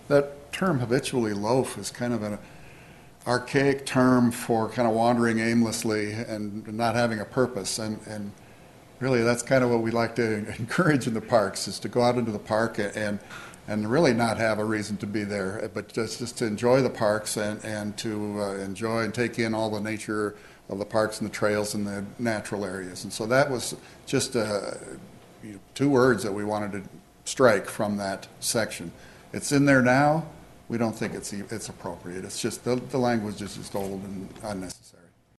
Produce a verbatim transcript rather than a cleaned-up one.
That term habitually loaf is kind of an archaic term for kind of wandering aimlessly and not having a purpose. And, and really, that's kind of what we like to encourage in the parks, is to go out into the park and and really not have a reason to be there, but just, just to enjoy the parks and, and to uh, enjoy and take in all the nature of the parks and the trails and the natural areas. And so that was just uh, you know, two words that we wanted to strike from that section. It's in there now. We don't think it's it's appropriate. It's just the, the language is just old and unnecessary.